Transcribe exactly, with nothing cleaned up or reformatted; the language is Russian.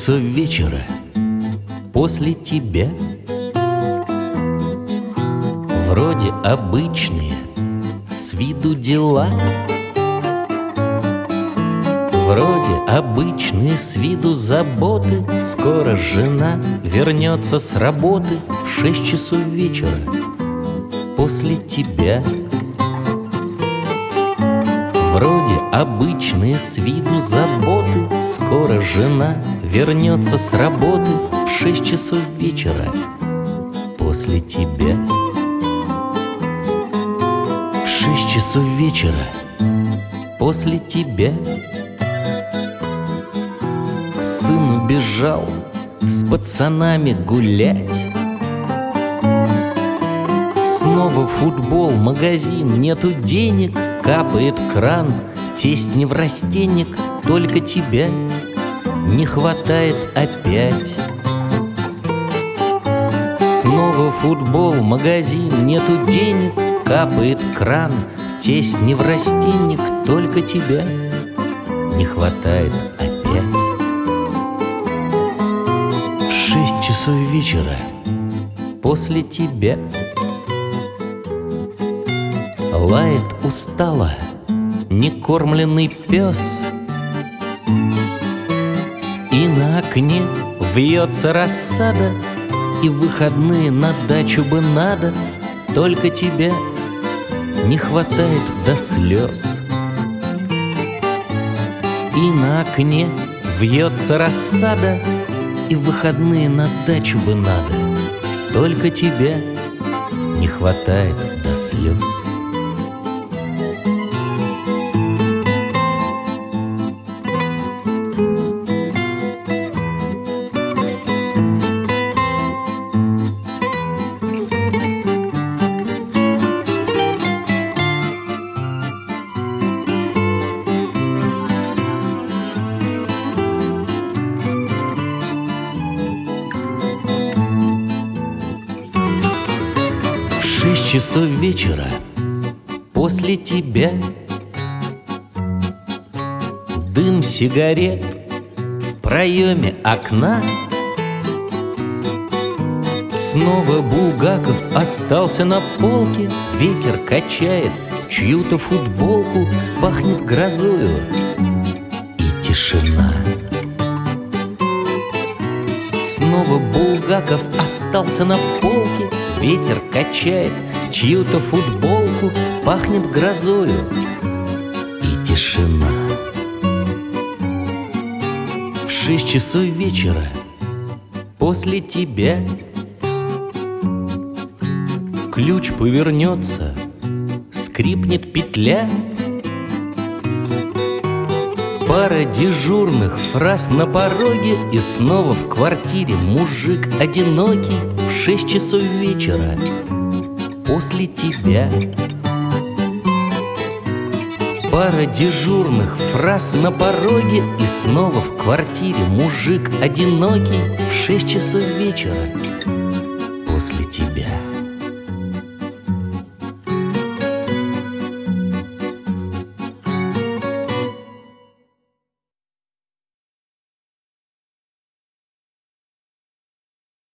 часов вечера после тебя. Вроде обычные с виду дела, вроде обычные с виду заботы. Скоро жена вернется с работы в шесть часов вечера после тебя. Вроде обычные с виду заботы. Скоро жена вернется с работы в шесть часов вечера после тебя. В шесть часов вечера после тебя. Сын убежал с пацанами гулять. Снова футбол, магазин, нету денег. Капает кран, тесть неврастенник. Только тебя не хватает опять. Снова футбол, магазин, нету денег. Капает кран, тесть неврастенник. Только тебя не хватает опять. В шесть часов вечера после тебя. Лает устало некормленный пес, и на окне вьется рассада. И в выходные на дачу бы надо. Только тебя не хватает до слез. И на окне вьется рассада, и в выходные на дачу бы надо. Только тебя не хватает до слез. В шесть часов вечера после тебя. Дым сигарет в проеме окна. Снова Булгаков остался на полке. Ветер качает чью-то футболку. Пахнет грозою и тишина. Снова Булгаков остался на полке. Ветер качает чью-то футболку. Пахнет грозою и тишина. В шесть часов вечера после тебя. Ключ повернется, скрипнет петля. Пара дежурных фраз на пороге. И снова в квартире мужик одинокий. В шесть часов вечера после тебя. Пара дежурных фраз на пороге. И снова в квартире мужик одинокий. В шесть часов вечера после тебя.